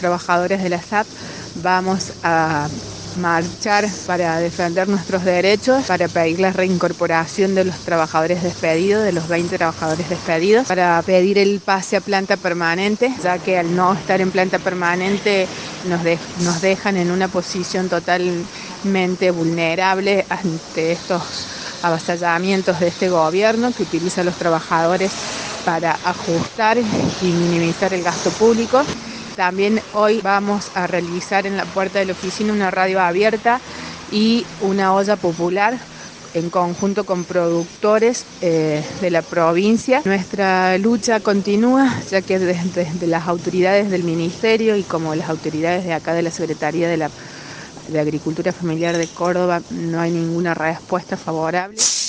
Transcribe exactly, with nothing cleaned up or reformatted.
trabajadores de la S A P vamos a marchar para defender nuestros derechos, para pedir la reincorporación de los trabajadores despedidos, de los veinte trabajadores despedidos, para pedir el pase a planta permanente, ya que al no estar en planta permanente nos, de, nos dejan en una posición totalmente vulnerable ante estos avasallamientos de este gobierno que utiliza a los trabajadores para ajustar y minimizar el gasto público. También hoy vamos a realizar en la puerta de la oficina una radio abierta y una olla popular en conjunto con productores eh, de la provincia. Nuestra lucha continúa, ya que desde, desde las autoridades del Ministerio y como las autoridades de acá de la Secretaría de, la, de Agricultura Familiar de Córdoba no hay ninguna respuesta favorable.